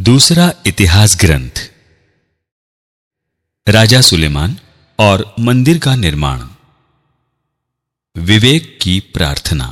दूसरा इतिहास ग्रंथ। राजा सुलेमान और मंदिर का निर्माण। विवेक की प्रार्थना।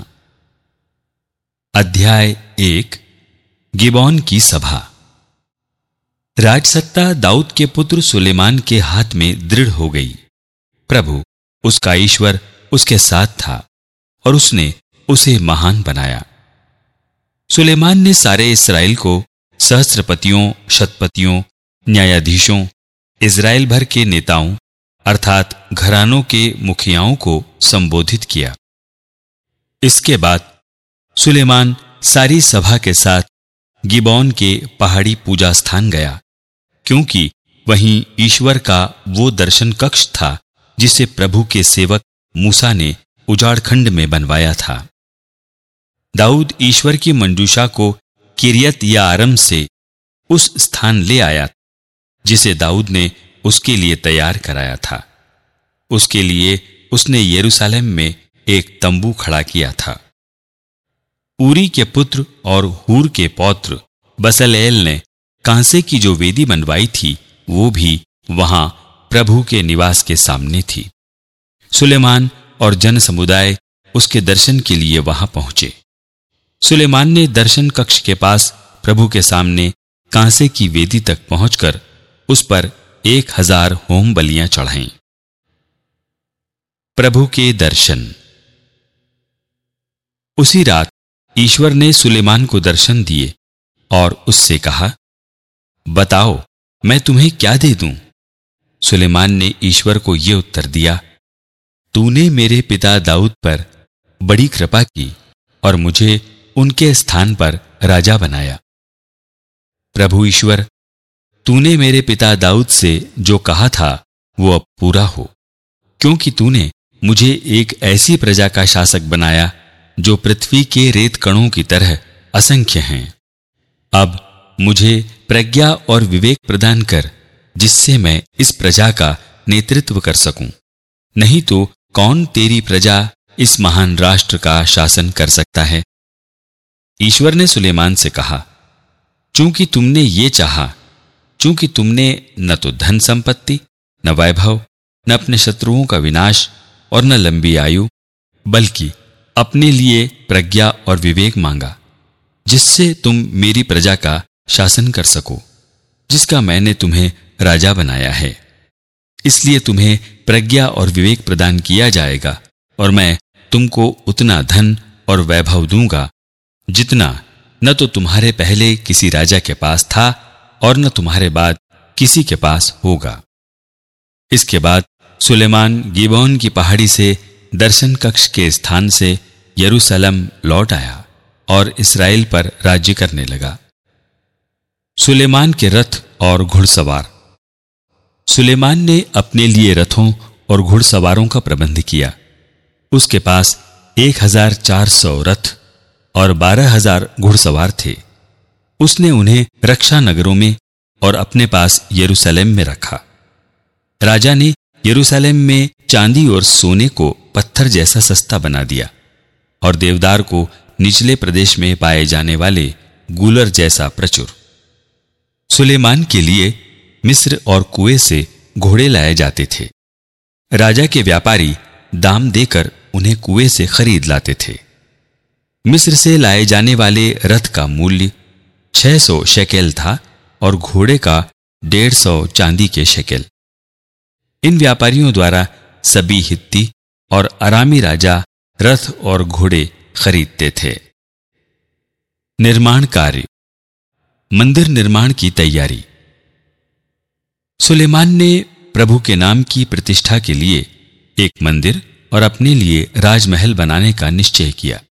अध्याय 1। गिबोन की सभा। राजसत्ता दाऊद के पुत्र सुलेमान के हाथ में दृढ़ हो गई। प्रभु उसका ईश्वर उसके साथ था और उसने उसे महान बनाया। सुलेमान ने सारे इस्राएल को सहस्त्रपतियों, शतपतियों, न्यायाधीशों, इस्राएल भर के नेताओं अर्थात घरानों के मुखियाओं को संबोधित किया। इसके बाद सुलेमान सारी सभा के साथ गिबोन के पहाड़ी पूजा स्थान गया, क्योंकि वहीं ईश्वर का वो दर्शन कक्ष था जिसे प्रभु के सेवक मूसा ने उजाड़ खंड में बनवाया था। दाऊद ईश्वर की मंजूषा को किरियत याआरम से उस स्थान ले आया जिसे दाऊद ने उसके लिए तैयार कराया था। उसके लिए उसने यरूशलेम में एक तंबू खड़ा किया था। ऊरी के पुत्र और हूर के पौत्र बसलेल ने कांसे की जो वेदी बनवाई थी वो भी वहां प्रभु के निवास के सामने थी। सुलेमान और जन समुदाय उसके दर्शन के लिए वहां पहुंचे। सुलेमान ने दर्शन कक्ष के पास प्रभु के सामने कांसे की वेदी तक पहुंचकर उस पर 1000 होम बलियां चढ़ाईं। प्रभु के दर्शन। उसी रात ईश्वर ने सुलेमान को दर्शन दिए और उससे कहा, बताओ मैं तुम्हें क्या दे दूं? सुलेमान ने ईश्वर को यह उत्तर दिया, तूने मेरे पिता दाऊद पर बड़ी कृपा की और मुझे उनके स्थान पर राजा बनाया। प्रभु ईश्वर, तूने मेरे पिता दाऊद से जो कहा था वो अब पूरा हो, क्योंकि तूने मुझे एक ऐसी प्रजा का शासक बनाया जो पृथ्वी के रेत कणों की तरह असंख्य हैं। अब मुझे प्रज्ञा और विवेक प्रदान कर, जिससे मैं इस प्रजा का नेतृत्व कर सकूं। नहीं तो कौन तेरी प्रजा इस महान राष्ट्र का शासन कर सकता है? ईश्वर ने सुलेमान से कहा, चूंकि तुमने ये चाहा, चूंकि तुमने न तो धन संपत्ति, न वैभव, न अपने शत्रुओं का विनाश और न लंबी आयु, बल्कि अपने लिए प्रज्ञा और विवेक मांगा, जिससे तुम मेरी प्रजा का शासन कर सको, जिसका मैंने तुम्हें राजा बनाया है। इसलिए तुम्हें प्रज्ञा और विवेक प्रदान किया जाएगा और मैं तुमको उतना धन और वैभव दूंगा जितना न तो तुम्हारे पहले किसी राजा के पास था और न तुम्हारे बाद किसी के पास होगा। इसके बाद सुलेमान गिबोन की पहाड़ी से दर्शन कक्ष के स्थान से यरूशलेम लौट आया और इस्राएल पर राज्य करने लगा। सुलेमान के रथ और घुड़सवार। सुलेमान ने अपने लिए रथों और घुड़सवारों का प्रबंध किया। उसके पास 1400 रथ और 12000 घुड़सवार थे। उसने उन्हें रक्षा नगरों में और अपने पास यरूशलेम में रखा। राजा ने यरूशलेम में चांदी और सोने को पत्थर जैसा सस्ता बना दिया और देवदार को निचले प्रदेश में पाए जाने वाले गूलर जैसा प्रचुर। सुलेमान के लिए मिस्र और कुएं से घोड़े लाए जाते थे। राजा के व्यापारी दाम देकर उन्हें कुएं से खरीद लाते थे। मिस्र से लाए जाने वाले रथ का मूल्य 600 शेकेल था और घोड़े का 150 चांदी के शेकेल। इन व्यापारियों द्वारा सभी हित्ती और अरामी राजा रथ और घोड़े खरीदते थे। निर्माण कार्य। मंदिर निर्माण की तैयारी। सुलेमान ने प्रभु के नाम की प्रतिष्ठा के लिए एक मंदिर और अपने लिए राजमहल बनाने का निश्चय किया।